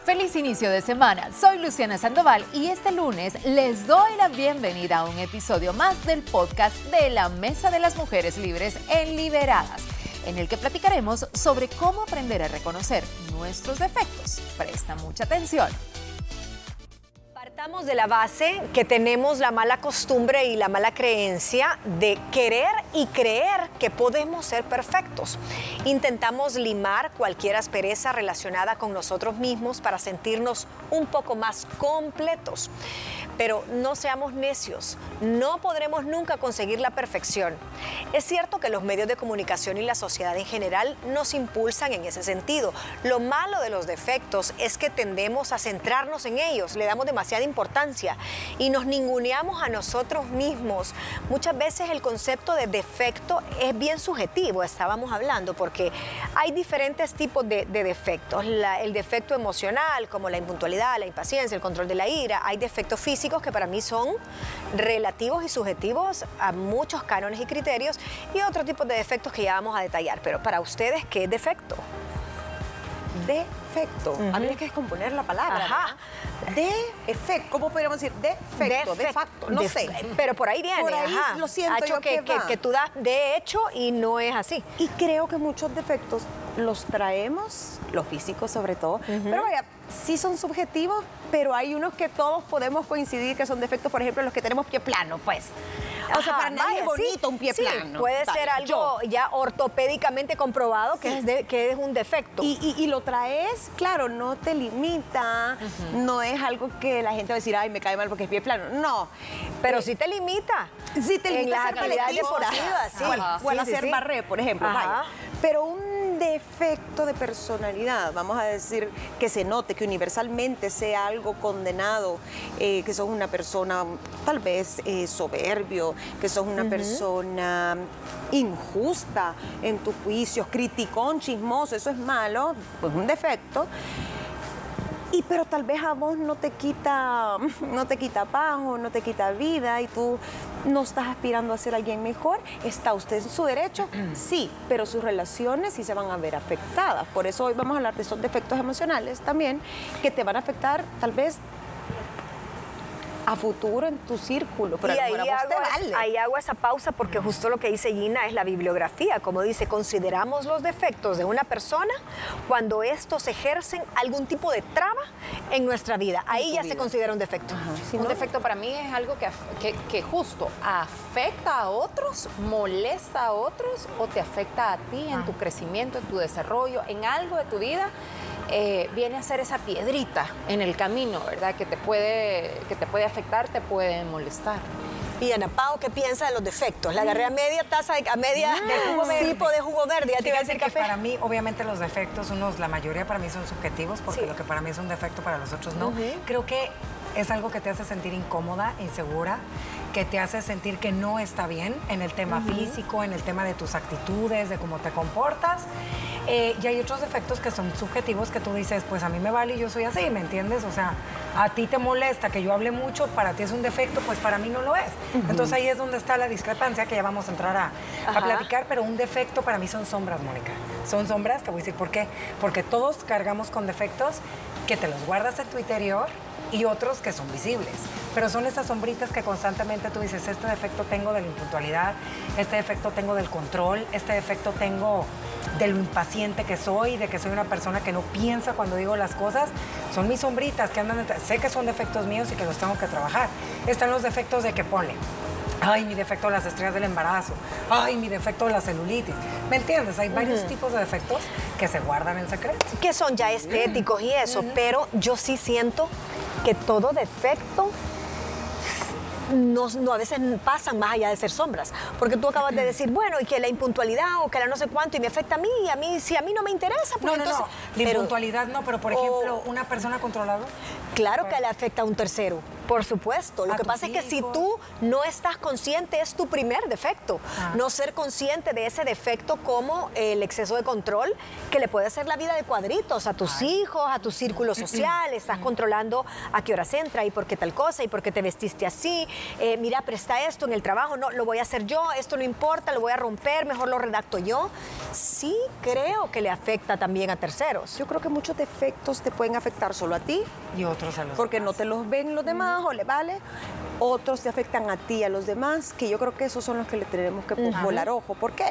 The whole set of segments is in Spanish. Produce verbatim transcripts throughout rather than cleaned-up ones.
Feliz inicio de semana, soy Luciana Sandoval y este lunes les doy la bienvenida a un episodio más del podcast de la Mesa de las Mujeres Libres en Liberadas, en el que platicaremos sobre cómo aprender a reconocer nuestros defectos. Presta mucha atención. Partamos de la base que tenemos la mala costumbre y la mala creencia de querer y creer que podemos ser perfectos. Intentamos limar cualquier aspereza relacionada con nosotros mismos para sentirnos un poco más completos. Pero no seamos necios, no podremos nunca conseguir la perfección. Es cierto que los medios de comunicación y la sociedad en general nos impulsan en ese sentido. Lo malo de los defectos es que tendemos a centrarnos en ellos, le damos demasiada importancia y nos ninguneamos a nosotros mismos. Muchas veces el concepto de defecto es bien subjetivo, estábamos hablando, porque hay diferentes tipos de, de defectos. La, el defecto emocional, como la impuntualidad, la impaciencia, el control de la ira. Hay defectos físicos que para mí son relativos y subjetivos a muchos cánones y criterios, y otro tipo de defectos que ya vamos a detallar. Pero para ustedes, ¿qué es defecto? Defecto. Uh-huh. Habría que descomponer la palabra. Ajá. Defecto. ¿Cómo podríamos decir? Defecto. De facto. No de, sé. Pero por ahí viene. Por ahí ajá. lo siento Hacho yo que, que, que, que tú das de hecho y no es así. Y creo que muchos defectos los traemos, los físicos sobre todo, uh-huh. Pero vaya, sí son subjetivos, pero hay unos que todos podemos coincidir que son defectos, por ejemplo, los que tenemos pie plano, pues. O sea, Ajá, para nadie vaya, es bonito sí, un pie sí, plano. Puede vaya, ser algo yo. ya ortopédicamente comprobado que, sí. es de, que es un defecto. Y, y, y lo traes, claro, no te limita, uh-huh. No es algo que la gente va a decir, ay, me cae mal porque es pie plano. No. Pero eh, sí te limita. Sí te limita en a ser colectivo. Sí. Bueno, Sí, o a sí, hacer sí. barré, por ejemplo. Vaya. Pero un defecto de personalidad, vamos a decir, que se note, que universalmente sea algo condenado, eh, que sos una persona tal vez eh, soberbio, que sos una uh-huh. persona injusta en tus juicios, criticón, chismoso, eso es malo, pues un defecto. Y pero tal vez a vos no te quita, no te quita paz o no te quita vida y tú no estás aspirando a ser alguien mejor. ¿Está usted en su derecho? Sí, pero sus relaciones sí se van a ver afectadas. Por eso hoy vamos a hablar de esos defectos emocionales también que te van a afectar tal vez a futuro en tu círculo, pero y a ahí, lo mejor a vos te hago, vale. ahí hago esa pausa porque justo lo que dice Gina es la bibliografía, como dice, consideramos los defectos de una persona cuando estos ejercen algún tipo de traba en nuestra vida. Ahí ya vida. se considera un defecto. Ajá. ¿Sí, un no? defecto para mí es algo que, que, que justo afecta a otros, molesta a otros o te afecta a ti en ah. tu crecimiento, en tu desarrollo, en algo de tu vida. Eh, viene a ser esa piedrita en el camino, ¿verdad? Que te puede, que te puede afectar, te puede molestar. Y Ana Pao, ¿qué piensa de los defectos? La agarré a media taza, de, a media de jugo verde. tipo de jugo verde. ¿Ya te iba a decir que café? Para mí, obviamente, los defectos, unos, la mayoría para mí son subjetivos, porque sí. Lo que para mí es un defecto, para los otros no. Uh-huh. Creo que es algo que te hace sentir incómoda, insegura, que te hace sentir que no está bien en el tema uh-huh. físico, en el tema de tus actitudes, de cómo te comportas. Eh, y hay otros defectos que son subjetivos que tú dices, pues a mí me vale y yo soy así, ¿me entiendes? O sea, a ti te molesta que yo hable mucho, para ti es un defecto, pues para mí no lo es. Uh-huh. Entonces ahí es donde está la discrepancia, que ya vamos a entrar a, a platicar, pero un defecto para mí son sombras, Mónica. Son sombras, te voy a decir por qué. Porque todos cargamos con defectos que te los guardas en tu interior y otros que son visibles. Pero son esas sombritas que constantemente tú dices, este defecto tengo de la impuntualidad, este defecto tengo del control, este defecto tengo de lo impaciente que soy, de que soy una persona que no piensa cuando digo las cosas. Son mis sombritas que andan, sé que son defectos míos y que los tengo que trabajar. Están los defectos de que ponle, ay, mi defecto de las estrellas del embarazo, ay, mi defecto de la celulitis. ¿Me entiendes? Hay varios uh-huh. tipos de defectos que se guardan en secreto. Que son ya estéticos uh-huh. y eso, uh-huh. pero yo sí siento que todo defecto no, no, a veces pasan más allá de ser sombras, porque tú acabas de decir, bueno, y que la impuntualidad o que la no sé cuánto y me afecta a mí, y a mí, si a mí no me interesa, pues no, entonces... No, no, la impuntualidad no, pero por ejemplo, o, una persona controladora. Claro pues, que le afecta a un tercero. Por supuesto. Lo A que tus pasa es que si hijos. tú no estás consciente, es tu primer defecto. Ah. No ser consciente de ese defecto como el exceso de control, que le puede hacer la vida de cuadritos a tus hijos, a tu círculo social. Estás controlando a qué horas entra y por qué tal cosa y por qué te vestiste así. Eh, mira, presta esto en el trabajo, no, lo voy a hacer yo, esto no importa, lo voy a romper, mejor lo redacto yo. Sí creo que le afecta también a terceros. Yo creo que muchos defectos te pueden afectar solo a ti, Y otros a los porque demás. no te los ven los demás o le vale. Otros te afectan a ti, a los demás, que yo creo que esos son los que le tenemos que volar ojo. ¿Por qué?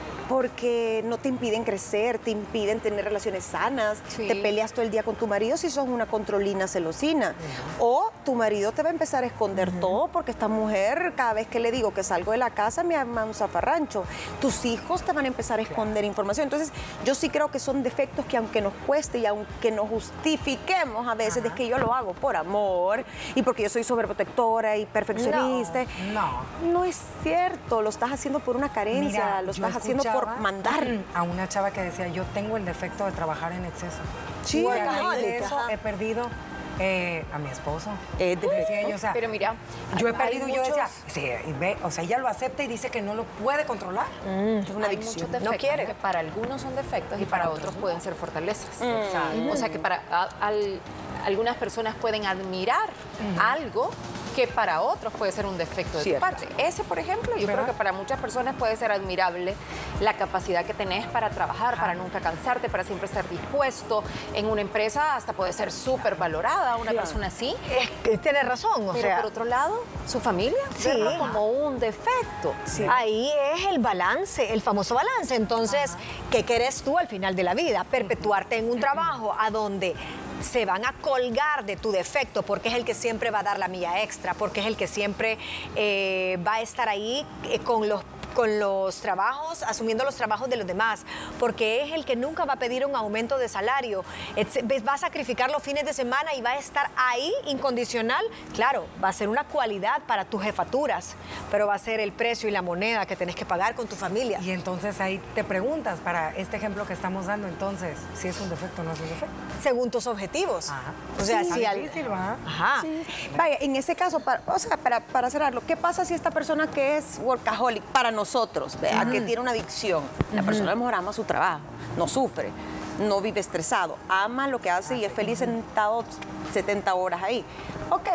Porque no te impiden crecer, te impiden tener relaciones sanas, Sí. te peleas todo el día con tu marido si sos una controlina celosina. O tu marido te va a empezar a esconder todo porque esta mujer, cada vez que le digo que salgo de la casa, me arma un zafarrancho. Tus hijos te van a empezar a esconder información. Entonces, yo sí creo que son defectos que aunque nos cueste y aunque nos justifiquemos a veces, es que yo lo hago por amor y porque yo soy sobreprotectora y perfeccionista. No. No es cierto, lo estás haciendo por una carencia, Mira, lo yo estás haciendo por escuchaba mandar. a una chava que decía, yo tengo el defecto de trabajar en exceso. Sí, y a raíz de workaholic, eso ajá. he perdido eh, a mi esposo. Eh, de- Decía ella, o sea, Pero mira, yo he hay perdido, yo decía, muchos- sí, y ve, o sea, ella lo acepta y dice que no lo puede controlar. es una hay adicción. muchos defectos No quiere. que para algunos son defectos y para otros pueden ser fortalezas. Exacto. O sea que para a- al- algunas personas pueden admirar algo que para otros puede ser un defecto de Cierto. tu parte. Ese, por ejemplo, yo ¿Verdad? creo que para muchas personas puede ser admirable la capacidad que tenés para trabajar, para nunca cansarte, para siempre estar dispuesto. En una empresa hasta puede ser súper valorada una persona así. Es que tienes razón, o Pero sea, por otro lado, su familia, Sí. verlo como un defecto. ahí es el balance, el famoso balance. Entonces, ¿qué querés tú al final de la vida? Perpetuarte en un trabajo a donde se van a colgar de tu defecto porque es el que siempre va a dar la milla extra, porque es el que siempre eh, va a estar ahí eh, con los con los trabajos, asumiendo los trabajos de los demás, porque es el que nunca va a pedir un aumento de salario, Etce- va a sacrificar los fines de semana y va a estar ahí incondicional. Claro, va a ser una cualidad para tus jefaturas, pero va a ser el precio y la moneda que tenés que pagar con tu familia. Y entonces ahí te preguntas, para este ejemplo que estamos dando, entonces, si es un defecto o no es un defecto. Según tus objetivos. Ajá. O sea, Sí, si está al- difícil, ¿va? Ajá. Sí. Vaya, en ese caso, para, o sea, para, para cerrarlo, ¿qué pasa si esta persona que es workaholic para nosotros, vea, que tiene una adicción? La persona a lo mejor ama su trabajo, no sufre, no vive estresado, ama lo que hace y es feliz sentado setenta horas ahí. Ok,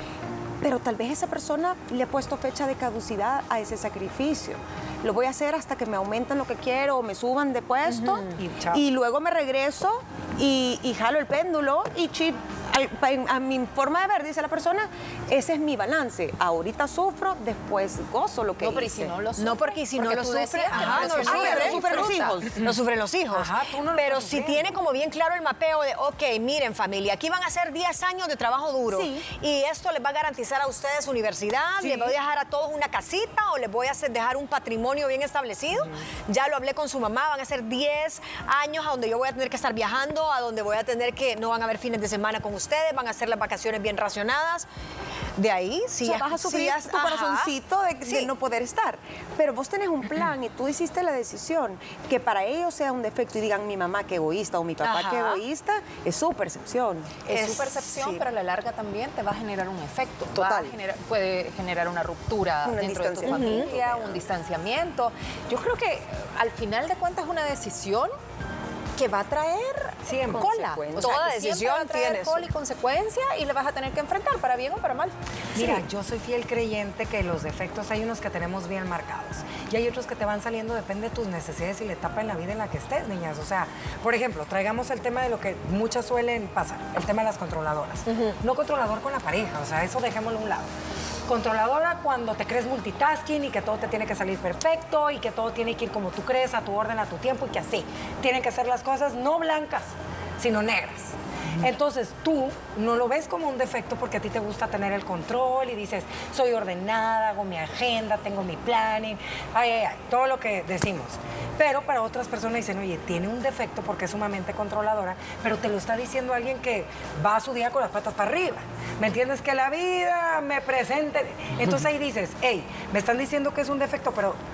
pero tal vez esa persona le ha puesto fecha de caducidad a ese sacrificio. Lo voy a hacer hasta que me aumenten lo que quiero o me suban de puesto Y chao. y luego me regreso y, y jalo el péndulo y chi- al- pa- a mi forma de ver, dice la persona, ese es mi balance. Ahorita sufro, después gozo lo que No, pero y hice. si no lo No, sufre, porque si no lo tú sufre, decías que ajá, no no lo lo sufre, sufre, lo sufren los disfruta. hijos. Lo sufren los hijos. Ajá, tú no lo Pero estás si sufriendo. tiene como bien claro el mapeo de, ok, miren familia, aquí van a ser diez años de trabajo duro Sí. y esto les va a garantizar a ustedes universidad, Sí. les voy a dejar a todos una casita o les voy a hacer, dejar un patrimonio bien establecido. Ya lo hablé con su mamá, van a ser diez años a donde yo voy a tener que estar viajando, a donde voy a tener que, no van a haber fines de semana con ustedes, van a hacer las vacaciones bien racionadas. De ahí, sí. O sea, vas a sufrir sí, tu ajá. corazoncito de, de Sí. no poder estar. Pero vos tenés un plan y tú hiciste la decisión que para ellos sea un defecto y digan mi mamá que egoísta o mi papá Ajá. que egoísta, es su percepción. Es, Es- su percepción, sí. pero a la larga también te va a generar un efecto. Va a Total. generar- puede generar una ruptura Un dentro de tu distanciamiento. familia, un distanciamiento. Yo creo que al final de cuentas es una decisión que va a traer Siempre. cola. Consecuencias. O sea, Toda que siempre decisión va a traer tiene eso. cola y consecuencia y le vas a tener que enfrentar para bien o para mal. Mira, yo soy fiel creyente que los defectos hay unos que tenemos bien marcados y hay otros que te van saliendo, depende de tus necesidades y la etapa en la vida en la que estés, niñas. O sea, por ejemplo, traigamos el tema de lo que muchas suelen pasar, el tema de las controladoras. No controlador con la pareja, o sea, eso dejémoslo a un lado. Controladora cuando te crees multitasking y que todo te tiene que salir perfecto y que todo tiene que ir como tú crees, a tu orden, a tu tiempo y que así. Tienen que ser las cosas no blancas, sino negras. Entonces tú no lo ves como un defecto porque a ti te gusta tener el control y dices, soy ordenada, hago mi agenda, tengo mi planning, ay, ay, ay, todo lo que decimos. Pero para otras personas dicen, oye, tiene un defecto porque es sumamente controladora, pero te lo está diciendo alguien que va a su día con las patas para arriba. ¿Me entiendes? Que la vida me presente. Entonces ahí dices, hey, me están diciendo que es un defecto, pero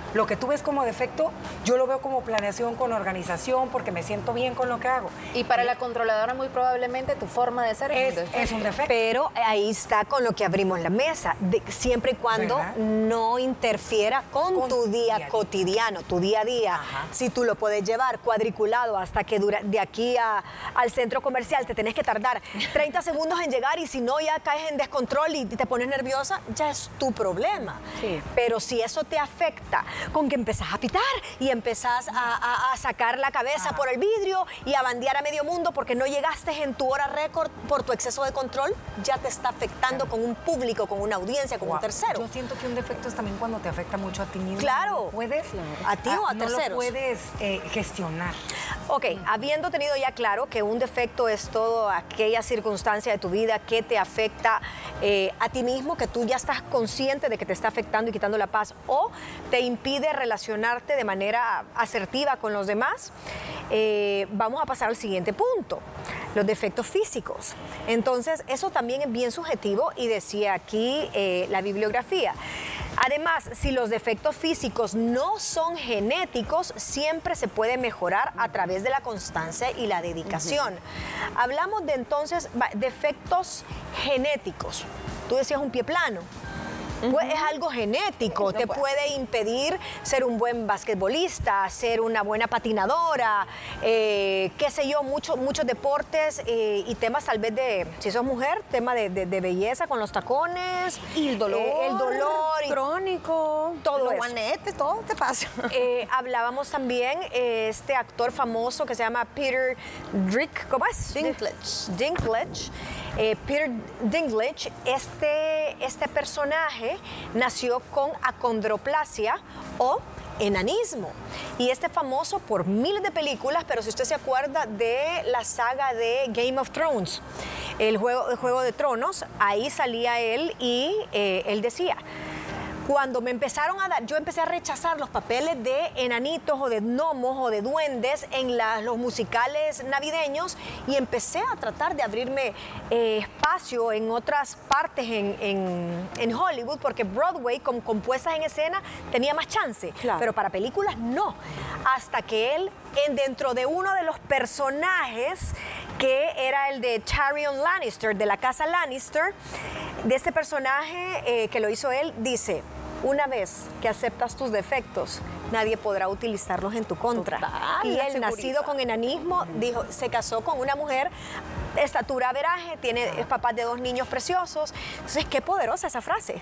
Lo que tú ves como defecto, yo lo veo como planeación con organización, porque me siento bien con lo que hago. Y para la controladora muy probablemente tu forma de ser Es, un defecto. es un defecto. Pero ahí está con lo que abrimos la mesa, de- siempre y cuando ¿verdad? no interfiera con, Con tu tu día, día a día. cotidiano, tu día a día. Ajá. Si tú lo puedes llevar cuadriculado hasta que dura, de aquí a- al centro comercial te tenés que tardar treinta segundos en llegar y si no ya caes en descontrol y te pones nerviosa, ya es tu problema. Sí. Pero si eso te afecta con que empezás a pitar y empezás a, a- a sacar la cabeza por el vidrio y a bandear a medio mundo porque no llegaste en tu hora récord por tu exceso de control, ya te está afectando con un público, con una audiencia, con un Wow. tercero. Yo siento que un defecto es también cuando te afecta mucho a ti mismo. Claro. No puedes, ¿A ti o a no terceros? lo puedes eh, gestionar. Ok, habiendo tenido ya claro que un defecto es todo aquella circunstancia de tu vida que te afecta eh, a ti mismo, que tú ya estás consciente de que te está afectando y quitando la paz o te impide relacionarte de manera asertiva con los demás, eh, vamos a pasar al siguiente punto, los defectos físicos. Entonces, eso también es bien subjetivo y decía aquí eh, la bibliografía. Además, si los defectos físicos no son genéticos, siempre se puede mejorar a través de la constancia y la dedicación. Hablamos de entonces va, defectos genéticos. Tú decías un pie plano. Pues es algo genético, te puede impedir ser un buen basquetbolista, ser una buena patinadora, eh, qué sé yo, mucho, muchos deportes eh, y temas tal vez de, si sos mujer, tema de, de- de belleza con los tacones. Y el dolor, eh, el dolor y crónico, todo los eso. guanetes, todo te pasa. Eh, hablábamos también eh, este actor famoso que se llama Peter Drick, ¿cómo es? Dinklage. Dinklage. Eh, Peter Dinklage, este, este personaje nació con acondroplasia o enanismo. Y este famoso por miles de películas, pero si usted se acuerda de la saga de Game of Thrones, el juego, el juego de Tronos, ahí salía él y eh, él decía... Cuando me empezaron a dar, yo empecé a rechazar los papeles de enanitos o de gnomos o de duendes en la- los musicales navideños y empecé a tratar de abrirme eh, espacio en otras partes en, en- en Hollywood porque Broadway con, con puestas en escena tenía más chance, Claro. pero para películas no. Hasta que él, en, dentro de uno de los personajes que era el de Tyrion Lannister, de la casa Lannister, de este personaje eh, que lo hizo él, dice... Una vez que aceptas tus defectos, nadie podrá utilizarlos en tu contra. Total, y la él, nacido seguridad. con enanismo, dijo, se casó con una mujer, estatura veraje, tiene, es papá de dos niños preciosos. Entonces, qué poderosa esa frase.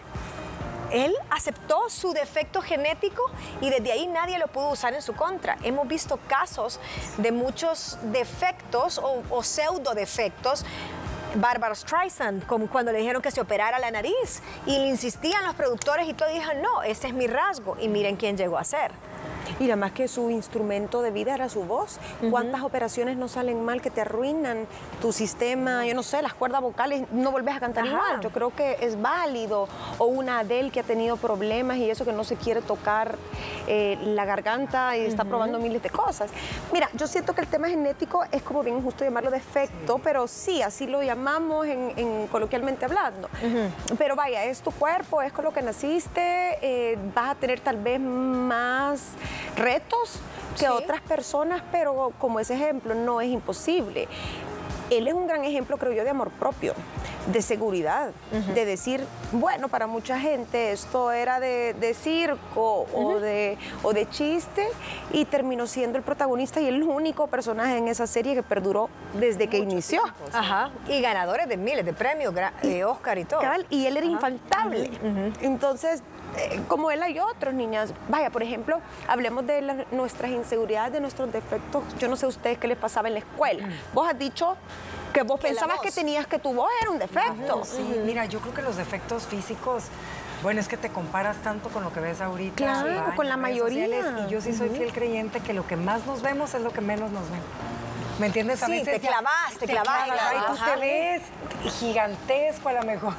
Él aceptó su defecto genético y desde ahí nadie lo pudo usar en su contra. Hemos visto casos de muchos defectos o, o pseudo defectos. Barbara Streisand, como cuando le dijeron que se operara la nariz y le insistían los productores y todos dijeron, no, ese es mi rasgo y miren quién llegó a ser. Y además que su instrumento de vida era su voz. ¿Cuántas operaciones no salen mal que te arruinan tu sistema? Yo no sé, las cuerdas vocales, no vuelves a cantar Ajá. igual. Yo creo que es válido. O una Adele que ha tenido problemas y eso que no se quiere tocar eh, la garganta y está probando miles de cosas. Mira, yo siento que el tema genético es como bien injusto llamarlo defecto, pero sí, así lo llamamos en, en coloquialmente hablando. Pero vaya, es tu cuerpo, es con lo que naciste, eh, vas a tener tal vez más retos que Sí. otras personas, pero como ese ejemplo no es imposible. Él es un gran ejemplo, creo yo, de amor propio, de seguridad, de decir, bueno, para mucha gente esto era de, de circo o, de, o de chiste y terminó siendo el protagonista y el único personaje en esa serie que perduró desde que inició. Ajá. Y ganadores de miles de premios, gra- eh, Oscar y todo. Cabal, y él era infaltable. Entonces, eh, como él hay otros, niñas. Vaya, por ejemplo, hablemos de la- nuestras inseguridades, de nuestros defectos. Yo no sé a ustedes qué les pasaba en la escuela. Vos has dicho que vos Que la pensabas voz. que tenías que tu voz era un defecto. Sí, mira, yo creo que los defectos físicos, bueno, es que te comparas tanto con lo que ves ahorita. Claro, ¿verdad? con En la las redes mayoría. sociales, y yo sí soy fiel creyente que lo que más nos vemos es lo que menos nos ven. ¿Me entiendes? A Sí, veces te ya- clavas, te clavas, clavas, y tú ajá. te ves gigantesco a lo mejor.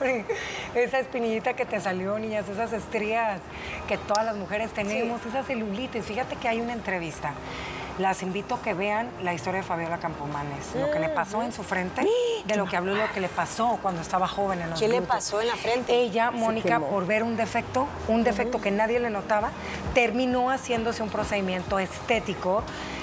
Esa espinillita que te salió, niñas, esas estrías que todas las mujeres tenemos, esa celulitis. Fíjate que hay una entrevista las invito a que vean la historia de Fabiola Campomanes, lo que le pasó en su frente, de lo que habló, lo que le pasó cuando estaba joven en los ¿Qué le glúteos. pasó en la frente? Ella, Mónica, por ver un defecto, un defecto que nadie le notaba, terminó haciéndose un procedimiento estético.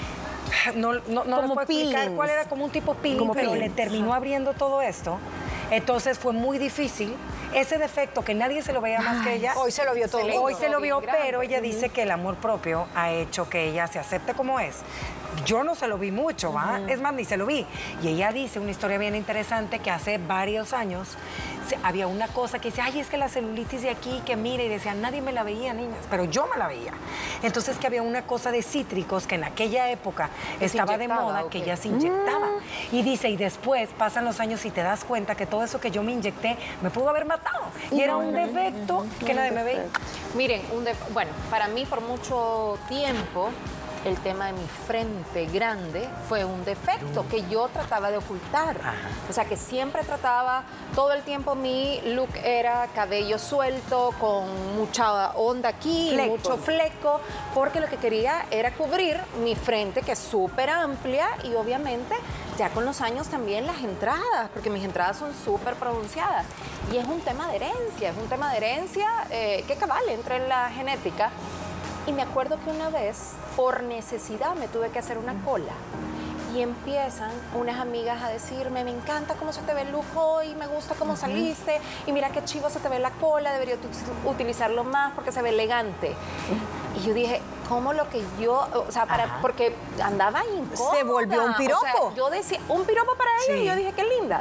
No, no, no les puedo explicar peelings. cuál era, como un tipo peeling, Como pero peeling. le terminó abriendo todo esto. Entonces fue muy difícil. Ese defecto que nadie se lo veía más que ella. Hoy se lo vio todo. le Hoy hizo se lo bien vio, grande. pero ella dice que el amor propio ha hecho que ella se acepte como es. Yo no se lo vi mucho, ¿va? Es más, ni se lo vi. Y ella dice una historia bien interesante que hace varios años se- había una cosa que dice, ay, es que la celulitis de aquí, que mira, y decía, nadie me la veía, niñas, pero yo me la veía. Entonces que había una cosa de cítricos que en aquella época Que se estaba de inyectaba, moda, ¿o que qué? ella se inyectaba. Y dice, y después pasan los años y te das cuenta que todo eso que yo me inyecté me pudo haber matado. Y era un defecto que nadie me veía. Miren, un def- bueno, para mí por mucho tiempo el tema de mi frente grande fue un defecto que yo trataba de ocultar. O sea, que siempre trataba, todo el tiempo mi look era cabello suelto, con mucha onda aquí, Fleco. mucho fleco, porque lo que quería era cubrir mi frente, que es súper amplia, y obviamente ya con los años también las entradas, porque mis entradas son súper pronunciadas. Y es un tema de herencia, es un tema de herencia eh, que cabal entra en la genética. Y me acuerdo que una vez, por necesidad, me tuve que hacer una cola. Y empiezan unas amigas a decirme, me encanta cómo se te ve el look hoy, me gusta cómo saliste, y mira qué chivo se te ve la cola, deberías ut- utilizarlo más porque se ve elegante. Y yo dije, ¿cómo lo que yo, o sea, para, porque andaba incómoda? Se volvió un O sea, piropo. yo decía, un piropo para ella, Sí. y yo dije, qué linda.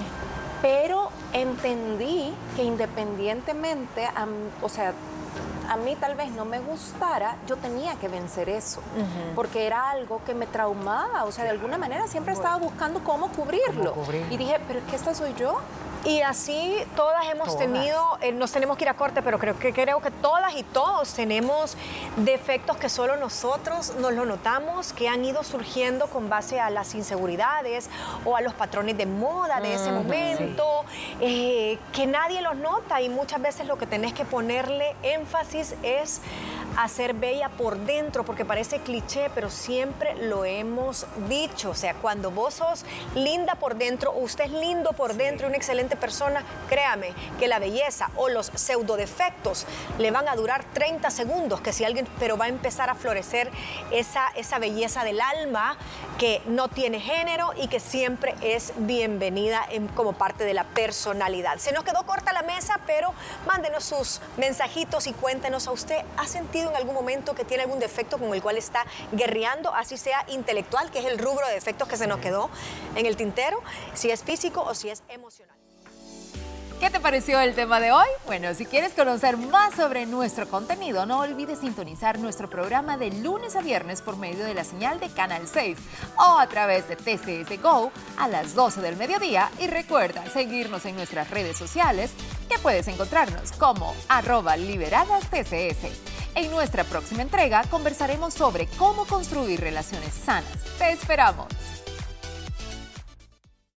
Pero entendí que independientemente, am- o sea, a mí tal vez no me gustara, yo tenía que vencer eso, porque era algo que me traumaba, o sea, de alguna manera siempre estaba buscando cómo cubrirlo. Cómo cubrirlo. Y dije, pero es que esta soy yo. Y así todas hemos Todas. tenido, eh, nos tenemos que ir a corte, pero creo que, creo que todas y todos tenemos defectos que solo nosotros nos lo notamos, que han ido surgiendo con base a las inseguridades o a los patrones de moda de ese momento, eh, que nadie los nota, y muchas veces lo que tenés que ponerle énfasis es a ser bella por dentro, porque parece cliché, pero siempre lo hemos dicho. O sea, cuando vos sos linda por dentro, o usted es lindo por dentro y una excelente persona, créame que la belleza o los pseudodefectos le van a durar treinta segundos, que si alguien, pero va a empezar a florecer esa, esa belleza del alma que no tiene género y que siempre es bienvenida en- como parte de la personalidad. Se nos quedó corta la mesa, pero mándenos sus mensajitos y cuéntenos, ¿a usted ha sentido en algún momento que tiene algún defecto con el cual está guerreando, así sea intelectual, que es el rubro de defectos que se nos quedó en el tintero, si es físico o si es emocional? ¿Qué te pareció el tema de hoy? Bueno, si quieres conocer más sobre nuestro contenido, no olvides sintonizar nuestro programa de lunes a viernes por medio de la señal de Canal seis o a través de T C S Go a las doce del mediodía. Y recuerda seguirnos en nuestras redes sociales, que puedes encontrarnos como arroba liberadas T C S. En nuestra próxima entrega conversaremos sobre cómo construir relaciones sanas. ¡Te esperamos!